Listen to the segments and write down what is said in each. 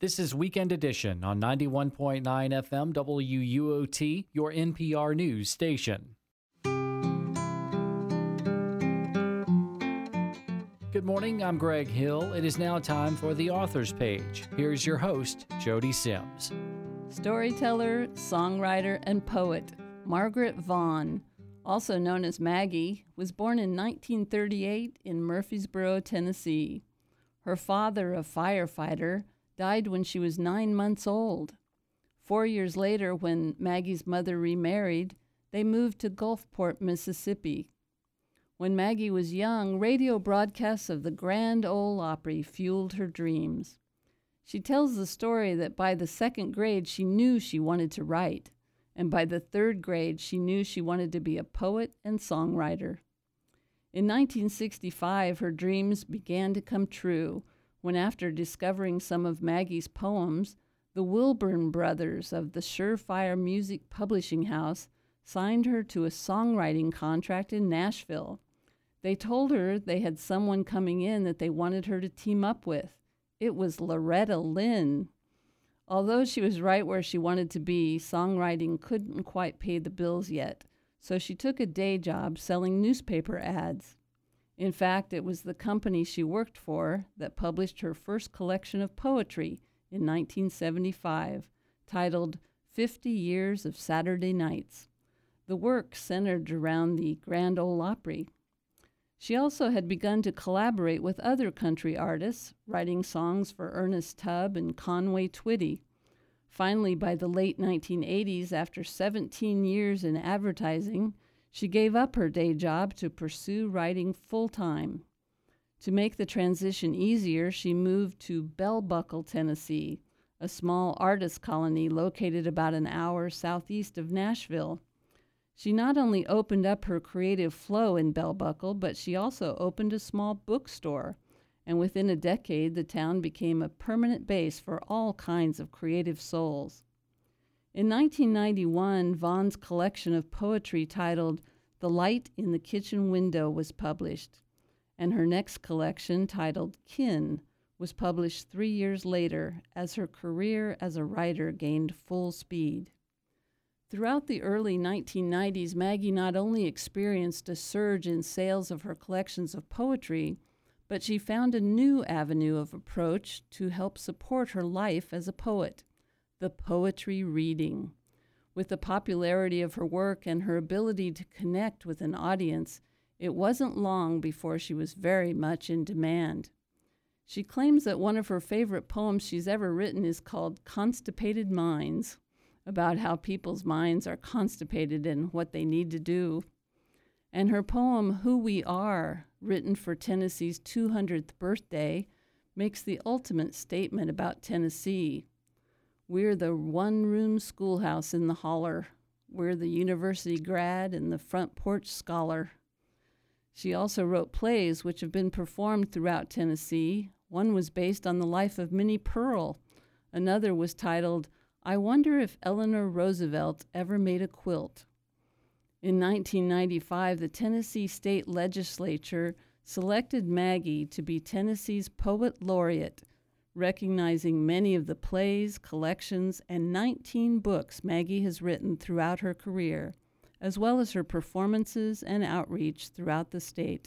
This is Weekend Edition on 91.9 FM WUOT, your NPR news station. Good morning, I'm Greg Hill. It is now time for the Author's Page. Here's your host, Jody Sims. Storyteller, songwriter, and poet Margaret Vaughn, also known as Maggie, was born in 1938 in Murfreesboro, Tennessee. Her father, a firefighter, died when she was 9 months old. 4 years later, when Maggie's mother remarried, they moved to Gulfport, Mississippi. When Maggie was young, radio broadcasts of the Grand Ole Opry fueled her dreams. She tells the story that by the second grade she knew she wanted to write, and by the third grade she knew she wanted to be a poet and songwriter. In 1965, her dreams began to come true when, after discovering some of Maggie's poems, the Wilburn brothers of the Surefire Music Publishing House signed her to a songwriting contract in Nashville. They told her they had someone coming in that they wanted her to team up with. It was Loretta Lynn. Although she was right where she wanted to be, songwriting couldn't quite pay the bills yet, so she took a day job selling newspaper ads. In fact, it was the company she worked for that published her first collection of poetry in 1975, titled 50 Years of Saturday Nights. The work centered around the Grand Ole Opry. She also had begun to collaborate with other country artists, writing songs for Ernest Tubb and Conway Twitty. Finally, by the late 1980s, after 17 years in advertising, she gave up her day job to pursue writing full-time. To make the transition easier, she moved to Bell Buckle, Tennessee, a small artist colony located about an hour southeast of Nashville. She not only opened up her creative flow in Bell Buckle, but she also opened a small bookstore, and within a decade the town became a permanent base for all kinds of creative souls. In 1991, Vaughn's collection of poetry titled The Light in the Kitchen Window was published, and her next collection titled Kin was published 3 years later as her career as a writer gained full speed. Throughout the early 1990s, Maggie not only experienced a surge in sales of her collections of poetry, but she found a new avenue of approach to help support her life as a poet: the poetry reading. With the popularity of her work and her ability to connect with an audience, it wasn't long before she was very much in demand. She claims that one of her favorite poems she's ever written is called Constipated Minds, about how people's minds are constipated and what they need to do. And her poem, Who We Are, written for Tennessee's 200th birthday, makes the ultimate statement about Tennessee. We're the one-room schoolhouse in the holler. We're the university grad and the front porch scholar. She also wrote plays which have been performed throughout Tennessee. One was based on the life of Minnie Pearl. Another was titled, I Wonder If Eleanor Roosevelt Ever Made a Quilt. In 1995, the Tennessee State Legislature selected Maggie to be Tennessee's Poet Laureate, recognizing many of the plays, collections, and 19 books Maggie has written throughout her career, as well as her performances and outreach throughout the state.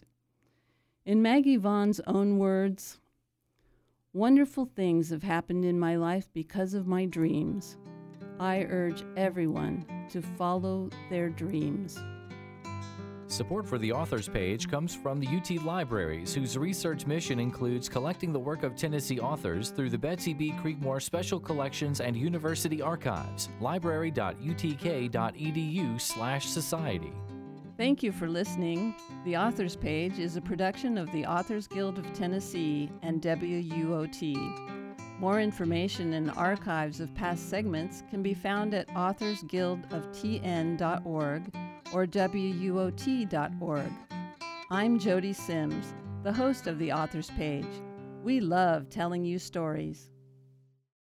In Maggie Vaughn's own words, wonderful things have happened in my life because of my dreams. I urge everyone to follow their dreams. Support for the Author's Page comes from the UT Libraries, whose research mission includes collecting the work of Tennessee authors through the Betsy B. Creekmore Special Collections and University Archives. library.utk.edu/society. Thank you for listening. The Author's Page is a production of the Authors Guild of Tennessee and WUOT. More information and archives of past segments can be found at authorsguildoftn.org or WUOT.org. I'm Jody Sims, the host of The Author's Page. We love telling you stories.